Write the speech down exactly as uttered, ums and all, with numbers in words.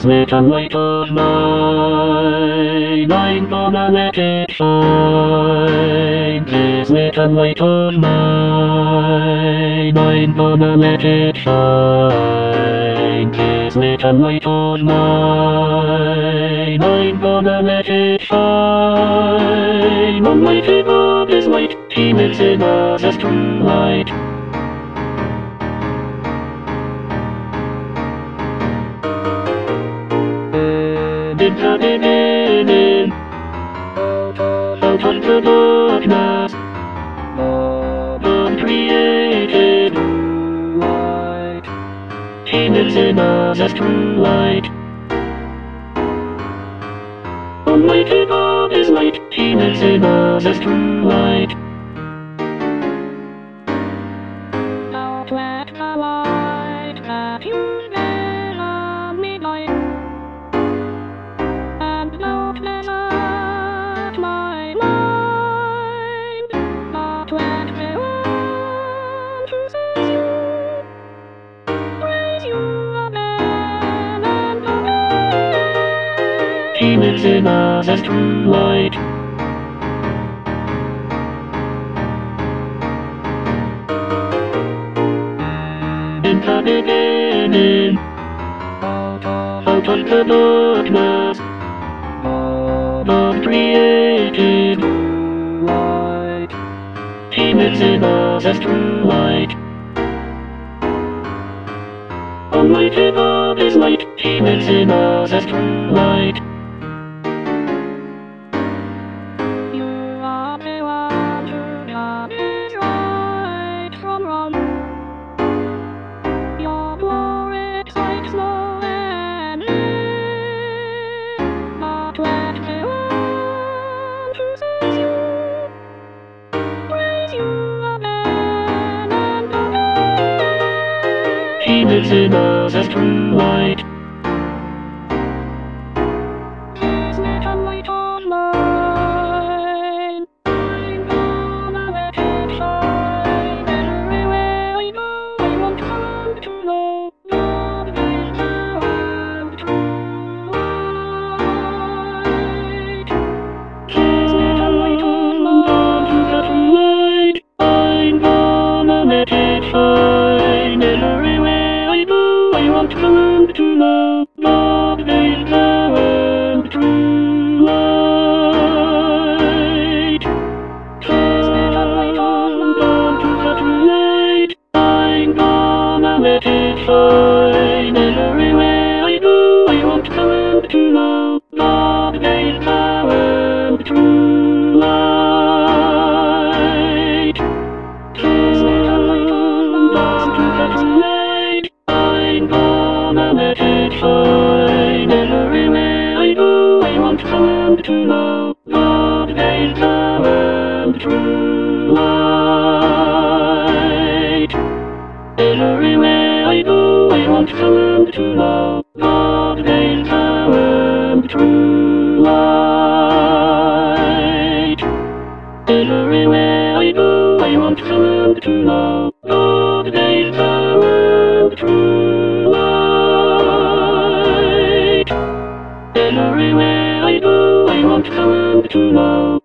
little light of mine, I'm gonna let it shine. This little light of mine, I'm gonna let it shine. This little light of mine, I'm gonna let it shine. Almighty God is light, He lives in us as true light. In the beginning, out of the darkness, God created light. He lives in us as true light. Almighty God is light, He lives in us as true light. Now let the light that you made on me light, and not let out my mind, not let me run to seize you, praise you again and again. He lives in us as true light. In the beginning, out of the darkness, God created light. He lives in us as true light. Almighty God is light, He lives in us as true light. You are the one who is right from wrong. Your glory excites no enemy. Not let me run to seize you, praise you again and again. He lives in us as true light. This little light of mine, I'm gonna let it shine. Everywhere I go, I want come to know God is the one true light. This little light of mine is the true light. I'm gonna let it shine. Everywhere I go, I want come to know God is the one true light. This little light of mine is the true light. I'm gonna let it shine. Everywhere I go, I want come to know God is the one true light. This little light of mine is the true light. I'm gonna let it shine. Everywhere I go, I want come to know God is the one true light. Everywhere I go, I want come to know God is the one true light. Everywhere I go, I want come to know God is the one true light. Everywhere I go, I want come to know